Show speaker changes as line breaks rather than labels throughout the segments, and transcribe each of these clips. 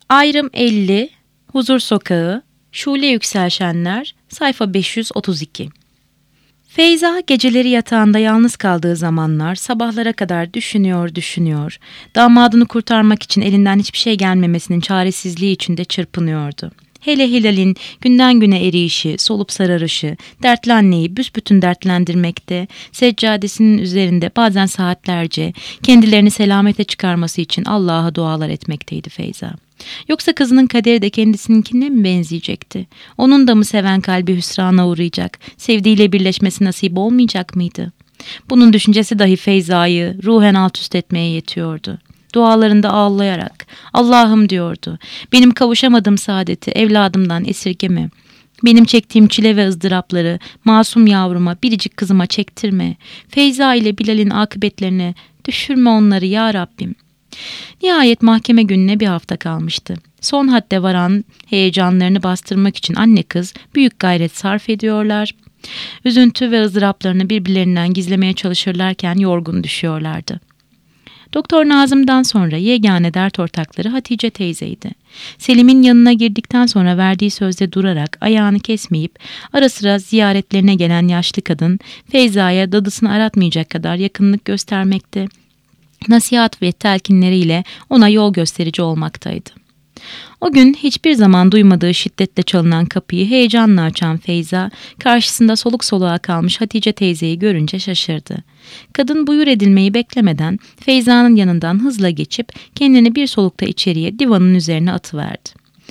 Ayrım 50, Huzur Sokağı, Şule Yükselşenler, sayfa 532. Feyza geceleri yatağında yalnız kaldığı zamanlar sabahlara kadar düşünüyor. Damadını kurtarmak için elinden hiçbir şey gelmemesinin çaresizliği içinde çırpınıyordu. Hele Hilal'in günden güne eriyişi, solup sararışı, dertli anneyi büsbütün dertlendirmekte, seccadesinin üzerinde bazen saatlerce kendilerini selamete çıkarması için Allah'a dualar etmekteydi Feyza. Yoksa kızının kaderi de kendisininkine mi benzeyecekti? Onun da mı seven kalbi hüsrana uğrayacak, sevdiğiyle birleşmesi nasip olmayacak mıydı? Bunun düşüncesi dahi Feyza'yı ruhen alt üst etmeye yetiyordu. Dualarında ağlayarak Allah'ım diyordu, benim kavuşamadığım saadeti evladımdan esirgeme. Benim çektiğim çile ve ızdırapları masum yavruma, biricik kızıma çektirme. Feyza ile Bilal'in akıbetlerine düşürme onları ya Rabbim. Nihayet mahkeme gününe bir hafta kalmıştı. Son hadde varan heyecanlarını bastırmak için anne kız büyük gayret sarf ediyorlar. Üzüntü ve ızdıraplarını birbirlerinden gizlemeye çalışırlarken yorgun düşüyorlardı. Doktor Nazım'dan sonra yegane dert ortakları Hatice teyzeydi. Selim'in yanına girdikten sonra verdiği sözde durarak ayağını kesmeyip ara sıra ziyaretlerine gelen yaşlı kadın Feyza'ya dadısını aratmayacak kadar yakınlık göstermekte, nasihat ve telkinleriyle ona yol gösterici olmaktaydı. O gün hiçbir zaman duymadığı şiddetle çalınan kapıyı heyecanla açan Feyza, karşısında soluk soluğa kalmış Hatice teyzeyi görünce şaşırdı. Kadın buyur edilmeyi beklemeden Feyza'nın yanından hızla geçip kendini bir solukta içeriye divanın üzerine atıverdi.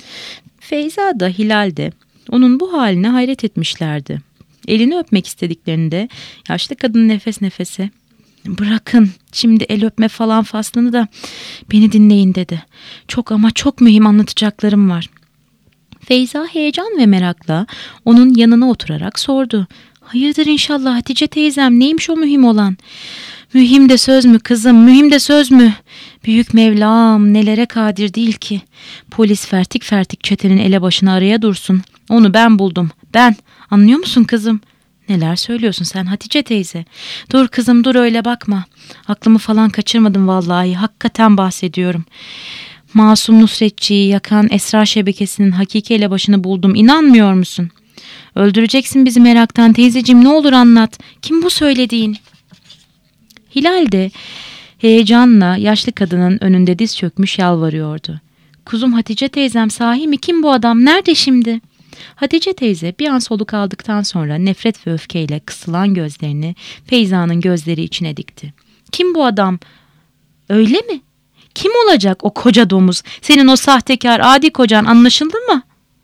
Feyza da Hilal de onun bu haline hayret etmişlerdi. Elini öpmek istediklerinde yaşlı kadın nefes nefese "Bırakın şimdi el öpme falan faslını da beni dinleyin" dedi. "Çok ama çok mühim anlatacaklarım var." Feyza heyecan ve merakla onun yanına oturarak sordu. "Hayırdır inşallah Hatice teyzem, neymiş o mühim olan?" "Mühim de söz mü kızım, mühim de söz mü? Büyük Mevlam nelere kadir değil ki. Polis fertik fertik çetenin elebaşını araya dursun. Onu ben buldum, ben. Anlıyor musun kızım?" "Neler söylüyorsun sen Hatice teyze? Dur kızım dur, öyle bakma. Aklımı falan kaçırmadım vallahi, hakikaten bahsediyorum. Masum Nusretçi'yi yakan esrar şebekesinin hakiki elebaşını buldum, inanmıyor musun?" "Öldüreceksin bizi meraktan teyzeciğim, ne olur anlat. Kim bu söylediğin?" Hilal de heyecanla yaşlı kadının önünde diz çökmüş yalvarıyordu. "Kuzum Hatice teyzem, sahi mi? Kim bu adam? Nerede şimdi?" Hatice teyze bir an soluk aldıktan sonra nefret ve öfkeyle kısılan gözlerini Feyza'nın gözleri içine dikti. "Kim bu adam?" "Öyle mi? Kim olacak o koca domuz? Senin o sahtekar adi kocan, anlaşıldı mı?"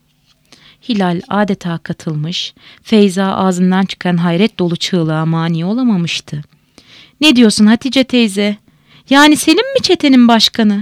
Hilal adeta katılmış, Feyza ağzından çıkan hayret dolu çığlığa mani olamamıştı. "Ne diyorsun Hatice teyze? Yani Selim mi çetenin başkanı?"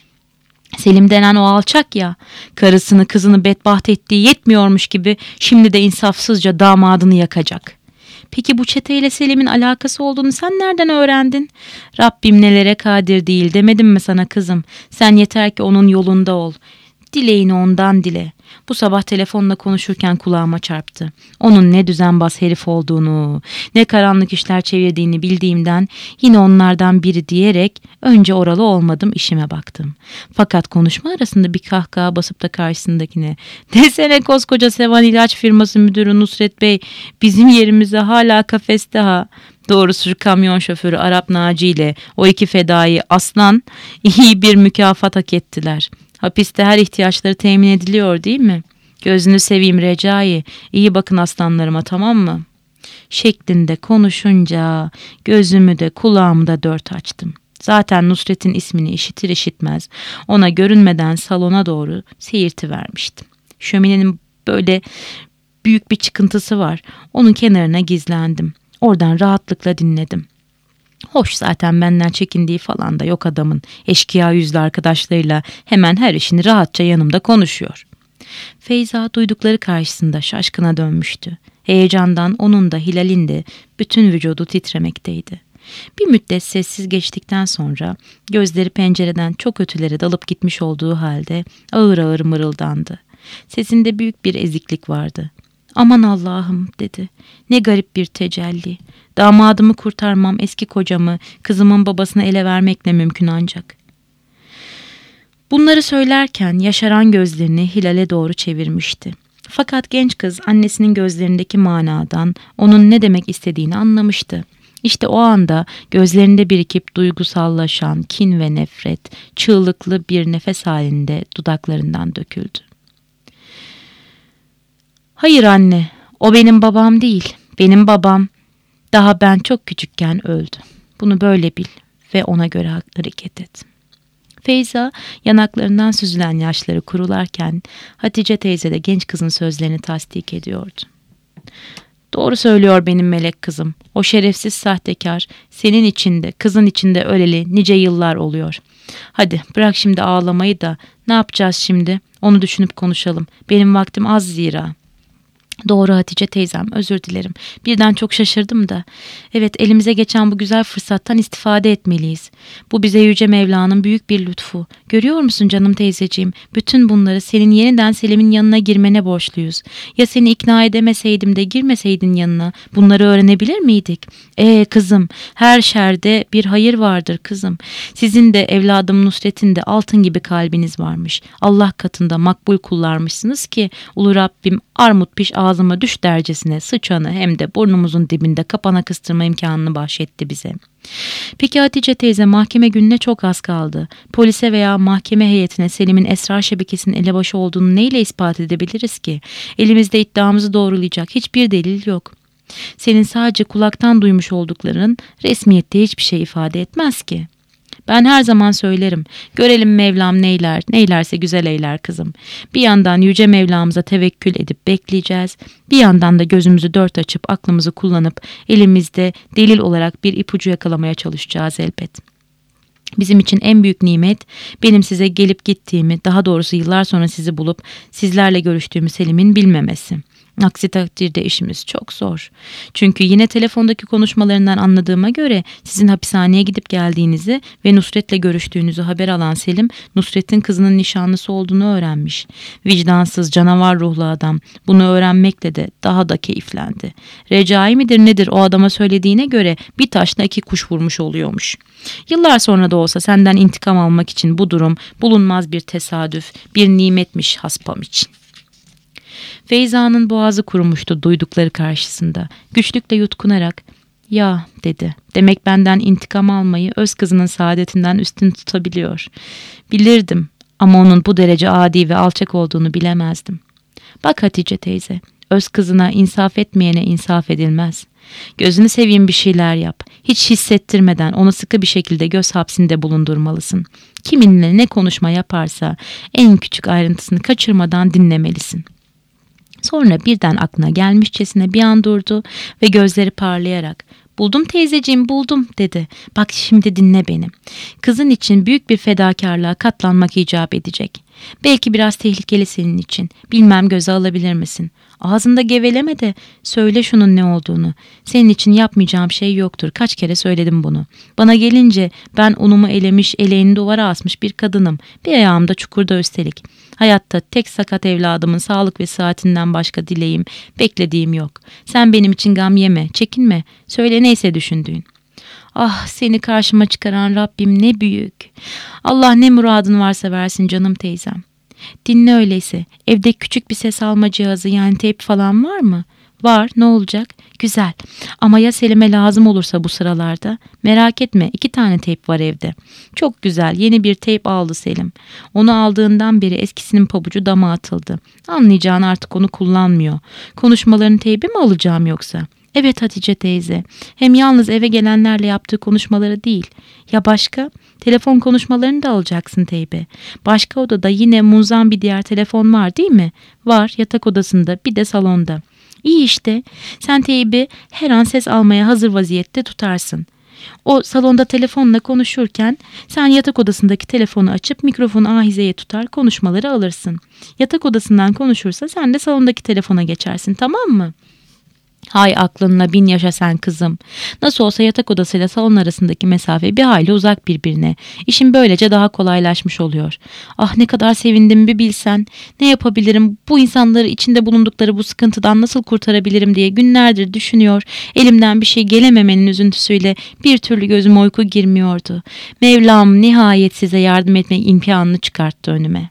"Selim denen o alçak ya, karısını kızını bedbaht ettiği yetmiyormuş gibi şimdi de insafsızca damadını yakacak." "Peki bu çeteyle Selim'in alakası olduğunu sen nereden öğrendin?" "Rabbim nelere kadir değil demedim mi sana kızım? Sen yeter ki onun yolunda ol. Dileğini ondan dile." Bu sabah telefonla konuşurken kulağıma çarptı. Onun ne düzenbaz herif olduğunu, ne karanlık işler çevirdiğini bildiğimden yine onlardan biri diyerek önce oralı olmadım, işime baktım. Fakat konuşma arasında bir kahkaha basıp da karşısındakine "Desene koskoca Sevan İlaç Firması Müdürü Nusret Bey bizim yerimize hala kafeste ha." Doğrusu şu kamyon şoförü Arap Naci ile o iki fedai aslan iyi bir mükafat hak ettiler. Hapiste her ihtiyaçları temin ediliyor değil mi? "Gözünü seveyim Recai, iyi bakın aslanlarıma, tamam mı?" şeklinde konuşunca gözümü de kulağımı da dört açtım. Zaten Nusret'in ismini işitir işitmez ona görünmeden salona doğru seyirtivermiştim. Şöminenin böyle büyük bir çıkıntısı var. Onun kenarına gizlendim. Oradan rahatlıkla dinledim. Hoş zaten benden çekindiği falan da yok adamın. Eşkıya yüzlü arkadaşlarıyla hemen her işini rahatça yanımda konuşuyor. Feyza duydukları karşısında şaşkına dönmüştü. Heyecandan onun da Hilal'in de bütün vücudu titremekteydi. Bir müddet sessiz geçtikten sonra gözleri pencereden çok ötelere dalıp gitmiş olduğu halde ağır ağır mırıldandı. Sesinde büyük bir eziklik vardı. "Aman Allah'ım" dedi. "Ne garip bir tecelli. Damadımı kurtarmam eski kocamı, kızımın babasını ele vermekle mümkün ancak." Bunları söylerken yaşaran gözlerini Hilal'e doğru çevirmişti. Fakat genç kız annesinin gözlerindeki manadan onun ne demek istediğini anlamıştı. İşte o anda gözlerinde birikip duygusallaşan kin ve nefret çığlıklı bir nefes halinde dudaklarından döküldü. "Hayır anne, o benim babam değil. Benim babam daha ben çok küçükken öldü. Bunu böyle bil ve ona göre hareket et." Feyza yanaklarından süzülen yaşları kurularken Hatice teyze de genç kızın sözlerini tasdik ediyordu. "Doğru söylüyor benim melek kızım. O şerefsiz sahtekar senin içinde, kızın içinde öleli nice yıllar oluyor. Hadi bırak şimdi ağlamayı da ne yapacağız şimdi? Onu düşünüp konuşalım. Benim vaktim az zira." "Doğru Hatice teyzem, özür dilerim. Birden çok şaşırdım da. Evet, elimize geçen bu güzel fırsattan istifade etmeliyiz. Bu bize Yüce Mevla'nın büyük bir lütfu. Görüyor musun canım teyzeciğim? Bütün bunları senin yeniden Selim'in yanına girmene borçluyuz. Ya seni ikna edemeseydim de girmeseydin yanına, bunları öğrenebilir miydik? Kızım, her şerde bir hayır vardır kızım. Sizin de evladım Nusret'in de altın gibi kalbiniz varmış. Allah katında makbul kullarmışsınız ki Ulu Rabbim armut piş ağzıma düş dercesine sıçanı hem de burnumuzun dibinde kapana kıstırma imkanını bahşetti bize." "Peki Hatice teyze, mahkeme gününe çok az kaldı. Polise veya mahkeme heyetine Selim'in esrar şebekesinin elebaşı olduğunu neyle ispat edebiliriz ki? Elimizde iddiamızı doğrulayacak hiçbir delil yok. Senin sadece kulaktan duymuş oldukların resmiyette hiçbir şey ifade etmez ki." "Ben her zaman söylerim. Görelim Mevlam neyler, neylerse güzel eyler kızım. Bir yandan Yüce Mevlamıza tevekkül edip bekleyeceğiz. Bir yandan da gözümüzü dört açıp aklımızı kullanıp elimizde delil olarak bir ipucu yakalamaya çalışacağız elbet. Bizim için en büyük nimet benim size gelip gittiğimi, daha doğrusu yıllar sonra sizi bulup sizlerle görüştüğümü Selim'in bilmemesi. Aksi takdirde işimiz çok zor. Çünkü yine telefondaki konuşmalarından anladığıma göre sizin hapishaneye gidip geldiğinizi ve Nusret'le görüştüğünüzü haber alan Selim, Nusret'in kızının nişanlısı olduğunu öğrenmiş. Vicdansız, canavar ruhlu adam bunu öğrenmekle de daha da keyiflendi. Recai midir nedir o adama söylediğine göre bir taşla iki kuş vurmuş oluyormuş. Yıllar sonra da olsa senden intikam almak için bu durum bulunmaz bir tesadüf, bir nimetmiş haspam için. Feyza'nın boğazı kurumuştu duydukları karşısında. Güçlükle yutkunarak "Ya" dedi. "Demek benden intikam almayı öz kızının saadetinden üstün tutabiliyor. Bilirdim ama onun bu derece adi ve alçak olduğunu bilemezdim. Bak Hatice teyze, öz kızına insaf etmeyene insaf edilmez. Gözünü seveyim bir şeyler yap. Hiç hissettirmeden onu sıkı bir şekilde göz hapsinde bulundurmalısın. Kiminle ne konuşma yaparsa en küçük ayrıntısını kaçırmadan dinlemelisin." Sonra birden aklına gelmişçesine bir an durdu ve gözleri parlayarak "Buldum teyzeciğim, buldum" dedi. "Bak şimdi dinle beni. Kızın için büyük bir fedakarlığa katlanmak icap edecek. Belki biraz tehlikeli senin için. Bilmem göze alabilir misin? Ağzında geveleme de söyle şunun ne olduğunu. Senin için yapmayacağım şey yoktur. Kaç kere söyledim bunu. Bana gelince ben unumu elemiş, eleğini duvara asmış bir kadınım. Bir ayağım da çukurda üstelik. Hayatta tek sakat evladımın sağlık ve sıhhatinden başka dileğim, beklediğim yok. Sen benim için gam yeme, çekinme. Söyle neyse düşündüğün." "Ah, seni karşıma çıkaran Rabbim ne büyük. Allah ne muradın varsa versin canım teyzem. Dinle öyleyse. Evde küçük bir ses alma cihazı yani teyp falan var mı?" "Var, ne olacak?" "Güzel. Ama ya Selim'e lazım olursa bu sıralarda?" "Merak etme, 2 tane teyp var evde." "Çok güzel, yeni bir teyp aldı Selim. Onu aldığından beri eskisinin pabucu dama atıldı. Anlayacağın artık onu kullanmıyor. Konuşmaların teybi mi alacağım yoksa?" "Evet Hatice teyze. Hem yalnız eve gelenlerle yaptığı konuşmaları değil. Ya başka? Telefon konuşmalarını da alacaksın teybe. Başka odada yine munzam bir diğer telefon var değil mi?" "Var, yatak odasında, bir de salonda." "İyi işte. Sen teybi her an ses almaya hazır vaziyette tutarsın. O salonda telefonla konuşurken sen yatak odasındaki telefonu açıp mikrofonu ahizeye tutar konuşmaları alırsın. Yatak odasından konuşursa sen de salondaki telefona geçersin, tamam mı?" Hay aklınla bin yaşa sen kızım. Nasıl olsa yatak odasıyla salon arasındaki mesafe bir hayli uzak birbirine. İşim böylece daha kolaylaşmış oluyor. Ah ne kadar sevindim bir bilsen. Ne yapabilirim, bu insanları içinde bulundukları bu sıkıntıdan nasıl kurtarabilirim diye günlerdir düşünüyor. Elimden bir şey gelememenin üzüntüsüyle bir türlü gözüme uyku girmiyordu. Mevlam nihayet size yardım etmek imkanını çıkarttı önüme.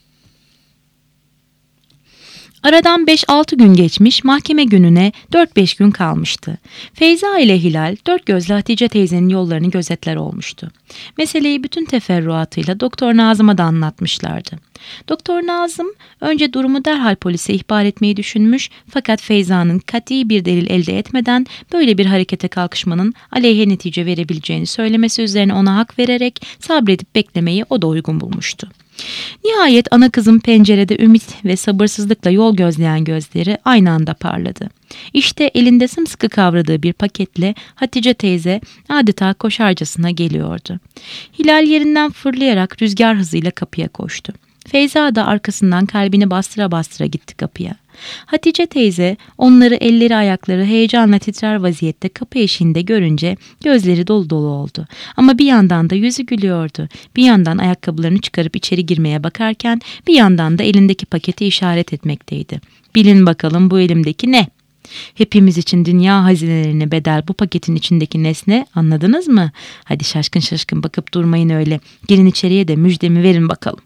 Aradan 5-6 gün geçmiş, mahkeme gününe 4-5 gün kalmıştı. Feyza ile Hilal dört gözle Hatice teyzenin yollarını gözetler olmuştu. Meseleyi bütün teferruatıyla Doktor Nazım'a da anlatmışlardı. Doktor Nazım önce durumu derhal polise ihbar etmeyi düşünmüş fakat Feyza'nın kat'i bir delil elde etmeden böyle bir harekete kalkışmanın aleyhe netice verebileceğini söylemesi üzerine ona hak vererek sabredip beklemeyi o da uygun bulmuştu. Nihayet ana kızın pencerede ümit ve sabırsızlıkla yol gözleyen gözleri aynı anda parladı. İşte elinde sımsıkı kavradığı bir paketle Hatice teyze adeta koşarcasına geliyordu. Hilal yerinden fırlayarak rüzgar hızıyla kapıya koştu. Feyza da arkasından kalbini bastıra bastıra gitti kapıya. Hatice teyze onları elleri ayakları heyecanla titrer vaziyette kapı eşiğinde görünce gözleri dolu dolu oldu. Ama bir yandan da yüzü gülüyordu. Bir yandan ayakkabılarını çıkarıp içeri girmeye bakarken bir yandan da elindeki paketi işaret etmekteydi. Bilin bakalım bu elimdeki ne? Hepimiz için dünya hazinelerine bedel bu paketin içindeki nesne, anladınız mı? Hadi şaşkın şaşkın bakıp durmayın öyle. Girin içeriye de müjdemi verin bakalım.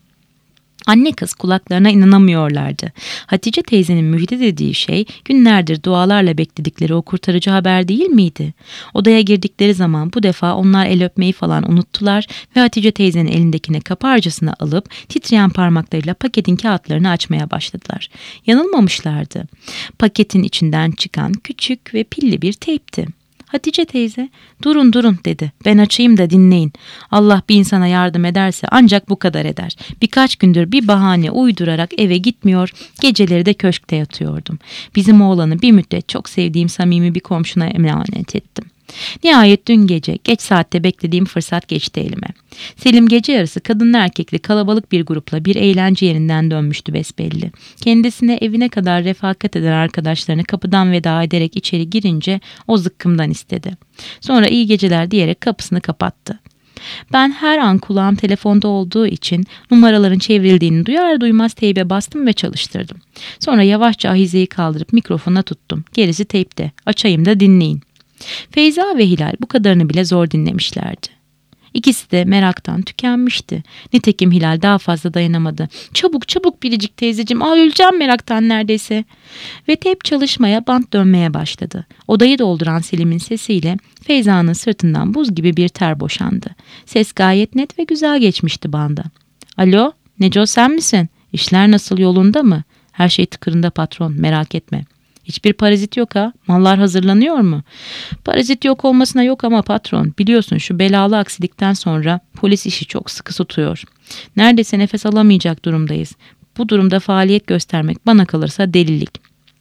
Anne kız kulaklarına inanamıyorlardı. Hatice teyzenin müjde dediği şey günlerdir dualarla bekledikleri o kurtarıcı haber değil miydi? Odaya girdikleri zaman bu defa onlar el öpmeyi falan unuttular ve Hatice teyzenin elindekine kaparcasına alıp titreyen parmaklarıyla paketin kağıtlarını açmaya başladılar. Yanılmamışlardı. Paketin içinden çıkan küçük ve pilli bir teypti. Hatice teyze, durun durun dedi. Ben açayım da dinleyin. Allah bir insana yardım ederse ancak bu kadar eder. Birkaç gündür bir bahane uydurarak eve gitmiyor, geceleri de köşkte yatıyordum. Bizim oğlanı bir müddet çok sevdiğim samimi bir komşuna emanet ettim. Nihayet dün gece geç saatte beklediğim fırsat geçti elime. Selim gece yarısı kadınlı erkekli kalabalık bir grupla bir eğlence yerinden dönmüştü besbelli. Kendisine evine kadar refakat eden arkadaşlarını kapıdan veda ederek içeri girince o zıkkımdan istedi. Sonra iyi geceler diyerek kapısını kapattı. Ben her an kulağım telefonda olduğu için numaraların çevrildiğini duyar duymaz teybe bastım ve çalıştırdım. Sonra yavaşça ahizeyi kaldırıp mikrofona tuttum. Gerisi teypte. Açayım da dinleyin. Feyza ve Hilal bu kadarını bile zor dinlemişlerdi. İkisi de meraktan tükenmişti. Nitekim Hilal daha fazla dayanamadı. Çabuk çabuk Biricik teyzeciğim, öleceğim meraktan neredeyse. Ve teyp çalışmaya, bant dönmeye başladı. Odayı dolduran Selim'in sesiyle Feyza'nın sırtından buz gibi bir ter boşandı. Ses gayet net ve güzel geçmişti banda. Alo, Neco sen misin? İşler nasıl, yolunda mı? Her şey tıkırında patron, merak etme. Hiçbir parazit yok ha? Mallar hazırlanıyor mu? Parazit yok olmasına yok ama patron, biliyorsun şu belalı aksilikten sonra polis işi çok sıkı tutuyor. Neredeyse nefes alamayacak durumdayız. Bu durumda faaliyet göstermek bana kalırsa delilik.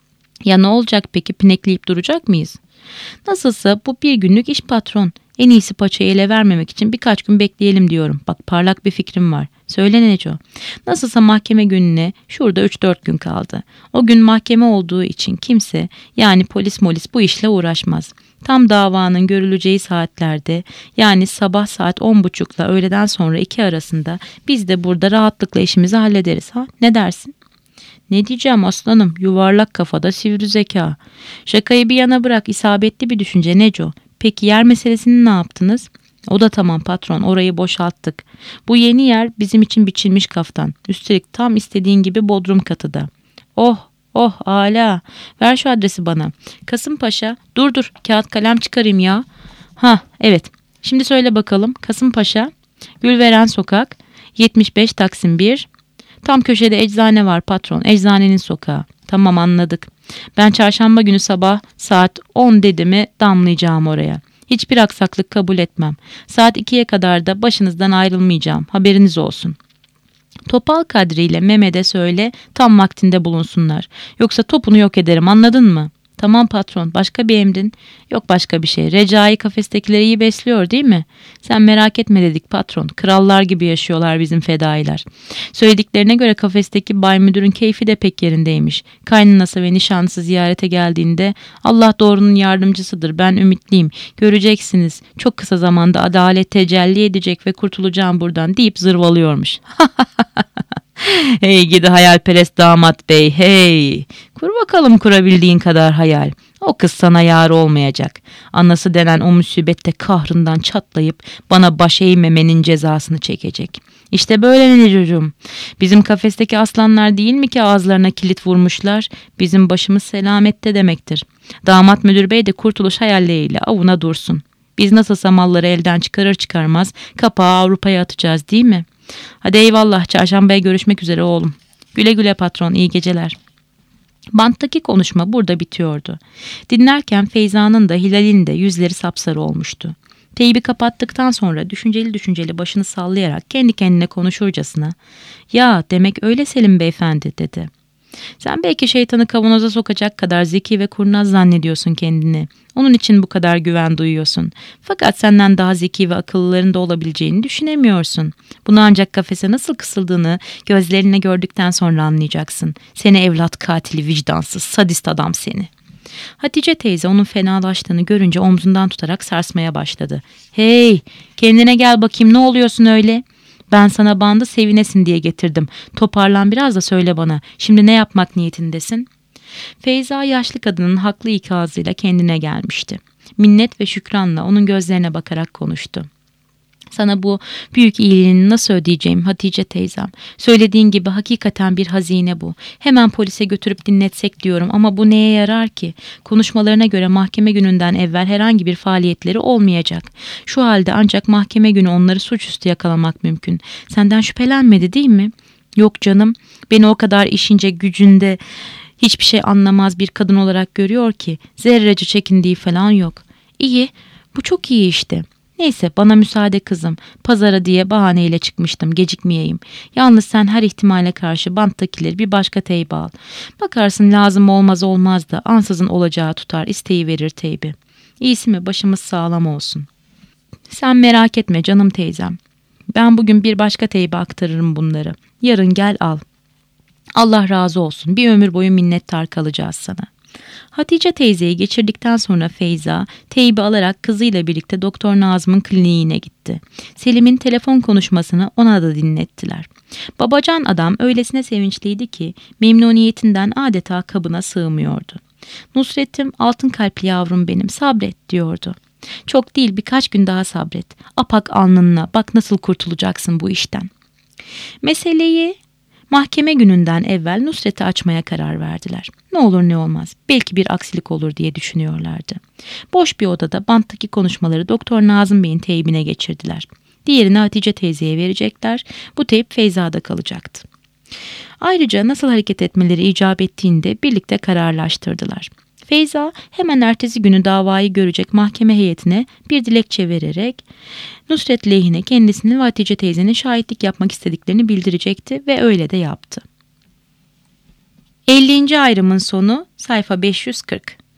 Ya ne olacak peki, pinekleyip duracak mıyız? Nasılsa bu bir günlük iş patron. En iyisi paçayı ele vermemek için birkaç gün bekleyelim diyorum. Bak parlak bir fikrim var. Söyle Neco. Nasılsa mahkeme gününe şurada 3-4 gün kaldı. O gün mahkeme olduğu için kimse, yani polis bu işle uğraşmaz. Tam davanın görüleceği saatlerde, yani sabah saat 10.30'la öğleden sonra 2 arasında biz de burada rahatlıkla işimizi hallederiz ha. Ne dersin? Ne diyeceğim aslanım, yuvarlak kafada sivri zeka. Şakayı bir yana bırak, isabetli bir düşünce Neco. Peki yer meselesini ne yaptınız? O da tamam patron, orayı boşalttık. Bu yeni yer bizim için biçilmiş kaftan. Üstelik tam istediğin gibi bodrum katı da. Oh âlâ. Ver şu adresi bana. Kasımpaşa. Dur kağıt kalem çıkarayım ya. Ha evet. Şimdi söyle bakalım. Kasımpaşa. Gülveren Sokak. 75 Taksim 1. Tam köşede eczane var patron. Eczanenin sokağı. Tamam anladık. Ben çarşamba günü sabah saat 10 dedi mi damlayacağım oraya. Hiçbir aksaklık kabul etmem. Saat 2'ye kadar da başınızdan ayrılmayacağım. Haberiniz olsun. Topal Kadri ile Mehmet'e söyle tam vaktinde bulunsunlar. Yoksa topunu yok ederim, anladın mı? Tamam patron, başka bir emrin? Yok başka bir şey. Recai kafestekileri iyi besliyor değil mi? Sen merak etme dedik patron. Krallar gibi yaşıyorlar bizim fedailer. Söylediklerine göre kafesteki bay müdürün keyfi de pek yerindeymiş. Kaynanası ve nişanlısı ziyarete geldiğinde Allah doğrunun yardımcısıdır, ben ümitliyim. Göreceksiniz, çok kısa zamanda adalet tecelli edecek ve kurtulacağım buradan deyip zırvalıyormuş. Hey gidi hayalperest damat bey, hey! Kur bakalım kurabildiğin kadar hayal. O kız sana yar olmayacak. Anası denen o musibette kahrından çatlayıp bana baş eğmemenin cezasını çekecek. İşte böyle Necocuğum. Bizim kafesteki aslanlar değil mi ki ağızlarına kilit vurmuşlar? Bizim başımız selamette demektir. Damat müdür bey de kurtuluş hayalleriyle avuna dursun. Biz nasılsa malları elden çıkarır çıkarmaz kapağı Avrupa'ya atacağız değil mi? Hadi eyvallah, çarşambaya görüşmek üzere oğlum. Güle güle patron, iyi geceler. Banttaki konuşma burada bitiyordu. Dinlerken Feyza'nın da Hilal'in de yüzleri sapsarı olmuştu. Teybi kapattıktan sonra düşünceli başını sallayarak kendi kendine konuşurcasına "Ya demek öyle Selim beyefendi" dedi. "Sen belki şeytanı kavanoza sokacak kadar zeki ve kurnaz zannediyorsun kendini. Onun için bu kadar güven duyuyorsun. Fakat senden daha zeki ve akıllıların da olabileceğini düşünemiyorsun. Bunu ancak kafese nasıl kısıldığını gözlerine gördükten sonra anlayacaksın. Seni evlat katili, vicdansız, sadist adam seni." Hatice teyze onun fenalaştığını görünce omzundan tutarak sarsmaya başladı. "Hey, kendine gel bakayım, ne oluyorsun öyle? Ben sana bandı sevinesin diye getirdim. Toparlan biraz da söyle bana. Şimdi ne yapmak niyetindesin?" Feyza yaşlı kadının haklı ikazıyla kendine gelmişti. Minnet ve şükranla onun gözlerine bakarak konuştu. "Sana bu büyük iyiliğini nasıl ödeyeceğim Hatice teyzem? Söylediğin gibi hakikaten bir hazine bu. Hemen polise götürüp dinletsek diyorum ama bu neye yarar ki? Konuşmalarına göre mahkeme gününden evvel herhangi bir faaliyetleri olmayacak. Şu halde ancak mahkeme günü onları suçüstü yakalamak mümkün. Senden şüphelenmedi değil mi?" "Yok canım, beni o kadar işince gücünde hiçbir şey anlamaz bir kadın olarak görüyor ki zerrece çekindiği falan yok." "İyi, bu çok iyi işte. Neyse bana müsaade kızım. Pazara diye bahaneyle çıkmıştım, gecikmeyeyim. Yalnız sen her ihtimale karşı banttakileri bir başka teybe al. Bakarsın lazım olmaz da ansızın olacağı tutar, isteği verir teybi. İyisi mi başımız sağlam olsun." "Sen merak etme canım teyzem. Ben bugün bir başka teybe aktarırım bunları. Yarın gel al. Allah razı olsun, bir ömür boyu minnettar kalacağız sana." Hatice teyzeyi geçirdikten sonra Feyza, teybi alarak kızıyla birlikte Doktor Nazım'ın kliniğine gitti. Selim'in telefon konuşmasını ona da dinlettiler. Babacan adam öylesine sevinçliydi ki memnuniyetinden adeta kabına sığmıyordu. "Nusret'im, altın kalpli yavrum benim, sabret" diyordu. "Çok değil, birkaç gün daha sabret. Apak alnınla, bak nasıl kurtulacaksın bu işten." Meseleyi mahkeme gününden evvel Nusret'i açmaya karar verdiler. Ne olur ne olmaz, belki bir aksilik olur diye düşünüyorlardı. Boş bir odada banttaki konuşmaları Doktor Nazım Bey'in teybine geçirdiler. Diğerini Hatice teyzeye verecekler, bu teyp Feyza'da kalacaktı. Ayrıca nasıl hareket etmeleri icap ettiğini de birlikte kararlaştırdılar. Feyza hemen ertesi günü davayı görecek mahkeme heyetine bir dilekçe vererek Nusret lehine kendisinin ve Hatice teyzenin şahitlik yapmak istediklerini bildirecekti ve öyle de yaptı. 50. ayrımın sonu, sayfa 540.